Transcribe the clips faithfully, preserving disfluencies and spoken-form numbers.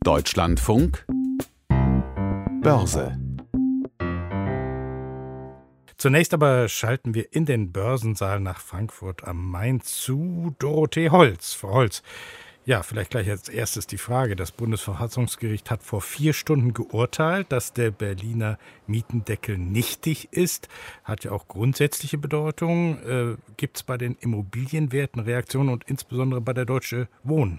Deutschlandfunk Börse. Zunächst aber schalten wir in den Börsensaal nach Frankfurt am Main zu Dorothee Holz. Frau Holz, ja, vielleicht gleich als erstes die Frage. Das Bundesverfassungsgericht hat vor vier Stunden geurteilt, dass der Berliner Mietendeckel nichtig ist. Hat ja auch grundsätzliche Bedeutung. Äh, Gibt es bei den Immobilienwerten Reaktionen und insbesondere bei der Deutsche Wohnen?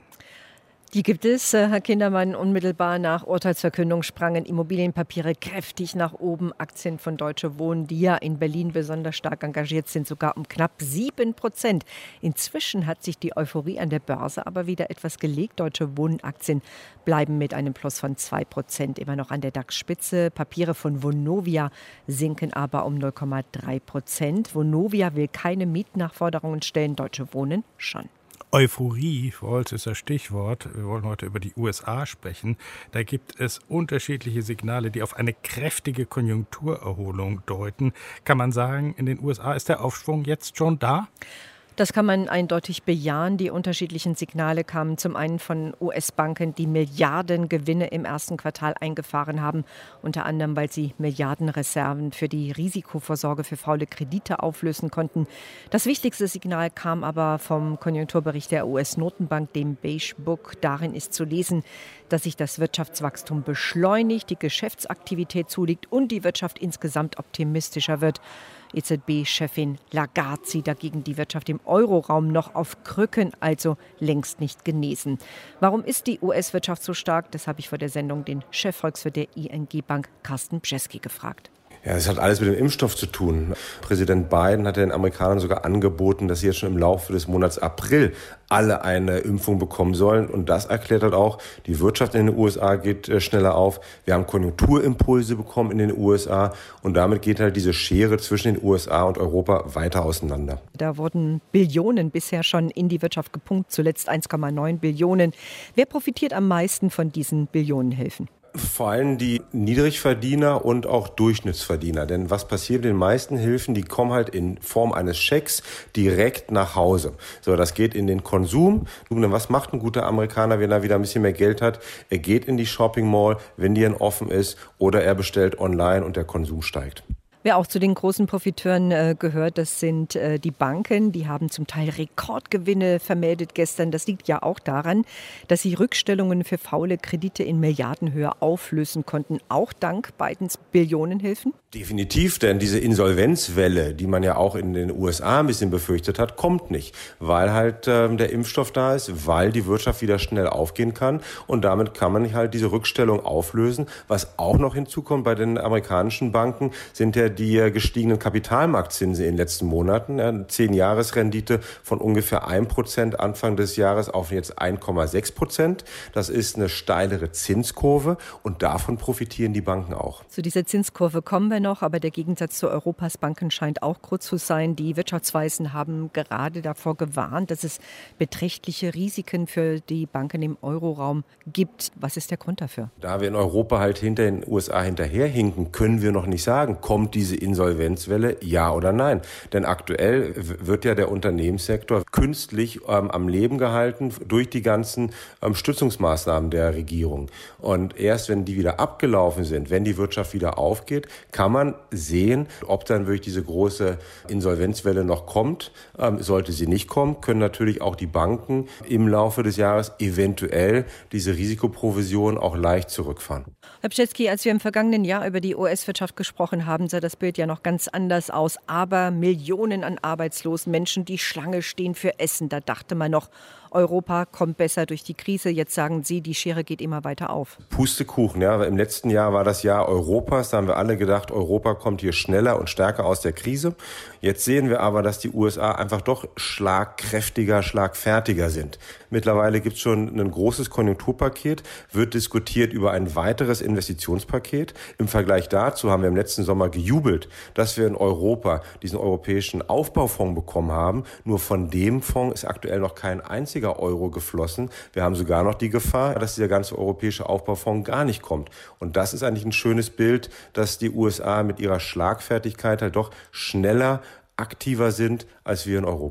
Die gibt es, Herr Kindermann. Unmittelbar nach Urteilsverkündung sprangen Immobilienpapiere kräftig nach oben. Aktien von Deutsche Wohnen, die ja in Berlin besonders stark engagiert sind, sogar um knapp sieben Prozent. Inzwischen hat sich die Euphorie an der Börse aber wieder etwas gelegt. Deutsche Wohnen-Aktien bleiben mit einem Plus von zwei Prozent immer noch an der DAX-Spitze. Papiere von Vonovia sinken aber um null Komma drei Prozent. Vonovia will keine Mietnachforderungen stellen, Deutsche Wohnen schon. Euphorie, Frau Holz, ist das Stichwort. Wir wollen heute über die U S A sprechen. Da gibt es unterschiedliche Signale, die auf eine kräftige Konjunkturerholung deuten. Kann man sagen, in den U S A ist der Aufschwung jetzt schon da? Das kann man eindeutig bejahen. Die unterschiedlichen Signale kamen zum einen von U S-Banken, die Milliardengewinne im ersten Quartal eingefahren haben, unter anderem, weil sie Milliardenreserven für die Risikovorsorge für faule Kredite auflösen konnten. Das wichtigste Signal kam aber vom Konjunkturbericht der U S-Notenbank, dem Beige Book. Darin ist zu lesen, dass sich das Wirtschaftswachstum beschleunigt, die Geschäftsaktivität zulegt und die Wirtschaft insgesamt optimistischer wird. E Z B-Chefin Lagarde sieht dagegen die Wirtschaft im Euroraum noch auf Krücken, also längst nicht genesen. Warum ist die U S-Wirtschaft so stark? Das habe ich vor der Sendung den Chefvolkswirt der I N G-Bank, Carsten Bjeski, gefragt. Ja, es hat alles mit dem Impfstoff zu tun. Präsident Biden hat den Amerikanern sogar angeboten, dass sie jetzt schon im Laufe des Monats April alle eine Impfung bekommen sollen. Und das erklärt halt auch, die Wirtschaft in den U S A geht äh, schneller auf. Wir haben Konjunkturimpulse bekommen in den U S A. Und damit geht halt diese Schere zwischen den U S A und Europa weiter auseinander. Da wurden Billionen bisher schon in die Wirtschaft gepumpt, zuletzt eins Komma neun Billionen. Wer profitiert am meisten von diesen Billionenhilfen? Vor allem die Niedrigverdiener und auch Durchschnittsverdiener. Denn was passiert mit den meisten Hilfen? Die kommen halt in Form eines Schecks direkt nach Hause. So, das geht in den Konsum. Was macht ein guter Amerikaner, wenn er wieder ein bisschen mehr Geld hat? Er geht in die Shopping Mall, wenn die dann offen ist, oder er bestellt online und der Konsum steigt. Wer auch zu den großen Profiteuren äh, gehört, das sind äh, die Banken. Die haben zum Teil Rekordgewinne vermeldet gestern. Das liegt ja auch daran, dass sie Rückstellungen für faule Kredite in Milliardenhöhe auflösen konnten, auch dank Bidens Billionenhilfen. Definitiv, denn diese Insolvenzwelle, die man ja auch in den U S A ein bisschen befürchtet hat, kommt nicht, weil halt äh, der Impfstoff da ist, weil die Wirtschaft wieder schnell aufgehen kann und damit kann man halt diese Rückstellung auflösen. Was auch noch hinzukommt bei den amerikanischen Banken, sind ja die gestiegenen Kapitalmarktzinsen in den letzten Monaten. Eine zehn-Jahres-Rendite von ungefähr ein Prozent Anfang des Jahres auf jetzt eins Komma sechs Prozent. Das ist eine steilere Zinskurve und davon profitieren die Banken auch. Zu dieser Zinskurve kommen wir noch, aber der Gegensatz zu Europas Banken scheint auch kurz zu sein. Die Wirtschaftsweisen haben gerade davor gewarnt, dass es beträchtliche Risiken für die Banken im Euroraum gibt. Was ist der Grund dafür? Da wir in Europa halt hinter den U S A hinterherhinken, können wir noch nicht sagen, kommt diese Insolvenzwelle, ja oder nein? Denn aktuell wird ja der Unternehmenssektor künstlich ähm, am Leben gehalten durch die ganzen ähm, Stützungsmaßnahmen der Regierung. Und erst wenn die wieder abgelaufen sind, wenn die Wirtschaft wieder aufgeht, kann man sehen, ob dann wirklich diese große Insolvenzwelle noch kommt. Ähm, sollte sie nicht kommen, können natürlich auch die Banken im Laufe des Jahres eventuell diese Risikoprovision auch leicht zurückfahren. Herr Bjeski, als wir im vergangenen Jahr über die U S-Wirtschaft gesprochen haben, sah das Bild ja noch ganz anders aus. Aber Millionen an arbeitslosen Menschen, die Schlange stehen für Essen. Da dachte man noch, Europa kommt besser durch die Krise. Jetzt sagen Sie, die Schere geht immer weiter auf. Pustekuchen, ja. Im letzten Jahr war das Jahr Europas. Da haben wir alle gedacht, Europa kommt hier schneller und stärker aus der Krise. Jetzt sehen wir aber, dass die U S A einfach doch schlagkräftiger, schlagfertiger sind. Mittlerweile gibt es schon ein großes Konjunkturpaket, wird diskutiert über ein weiteres Investitionspaket. Im Vergleich dazu haben wir im letzten Sommer gejubelt, dass wir in Europa diesen europäischen Aufbaufonds bekommen haben. Nur von dem Fonds ist aktuell noch kein einziger Euro geflossen. Wir haben sogar noch die Gefahr, dass dieser ganze europäische Aufbaufonds gar nicht kommt. Und das ist eigentlich ein schönes Bild, dass die U S A mit ihrer Schlagfertigkeit halt doch schneller, aktiver sind als wir in Europa.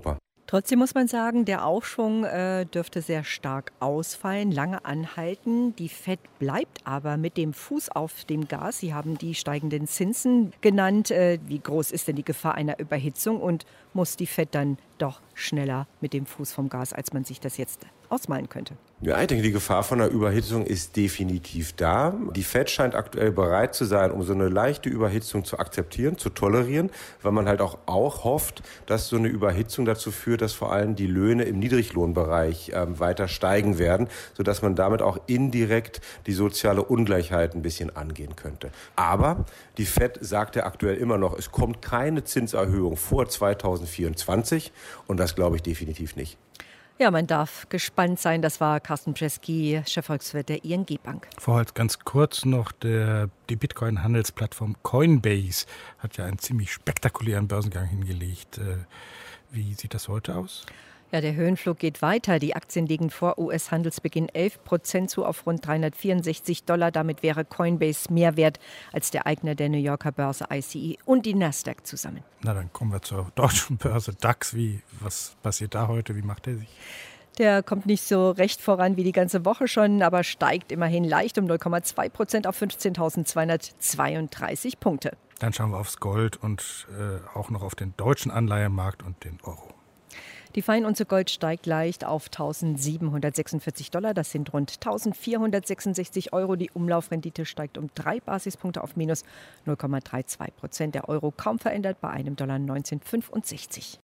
Trotzdem muss man sagen, der Aufschwung äh, dürfte sehr stark ausfallen, lange anhalten. Die Fed bleibt aber mit dem Fuß auf dem Gas. Sie haben die steigenden Zinsen genannt. Äh, wie groß ist denn die Gefahr einer Überhitzung und muss die Fed dann doch schneller mit dem Fuß vom Gas, als man sich das jetzt ausmalen könnte? Ja, ich denke, die Gefahr von einer Überhitzung ist definitiv da. Die Fed scheint aktuell bereit zu sein, um so eine leichte Überhitzung zu akzeptieren, zu tolerieren, weil man halt auch, auch hofft, dass so eine Überhitzung dazu führt, dass vor allem die Löhne im Niedriglohnbereich ähm, weiter steigen werden, sodass man damit auch indirekt die soziale Ungleichheit ein bisschen angehen könnte. Aber die Fed sagt ja aktuell immer noch, es kommt keine Zinserhöhung vor zweitausendvierundzwanzig und das glaube ich definitiv nicht. Ja, man darf gespannt sein. Das war Carsten Brzezki, Chefvolkswirt der I N G-Bank. Vorher ganz kurz noch, der, die Bitcoin-Handelsplattform Coinbase hat ja einen ziemlich spektakulären Börsengang hingelegt. Wie sieht das heute aus? Ja, der Höhenflug geht weiter. Die Aktien liegen vor U S-Handelsbeginn elf Prozent zu auf rund dreihundertvierundsechzig Dollar. Damit wäre Coinbase mehr wert als der Eigner der New Yorker Börse I C E und die Nasdaq zusammen. Na, dann kommen wir zur deutschen Börse DAX. Wie, was passiert da heute? Wie macht er sich? Der kommt nicht so recht voran wie die ganze Woche schon, aber steigt immerhin leicht um null Komma zwei Prozent auf fünfzehntausendzweihundertzweiunddreißig Punkte. Dann schauen wir aufs Gold und äh, auch noch auf den deutschen Anleihemarkt und den Euro. Die Feinunze Gold steigt leicht auf tausendsiebenhundertsechsundvierzig Dollar. Das sind rund tausendvierhundertsechsundsechzig Euro. Die Umlaufrendite steigt um drei Basispunkte auf minus null Komma zweiunddreißig Prozent. Der Euro kaum verändert bei einem Dollar neunzehn Komma fünfundsechzig.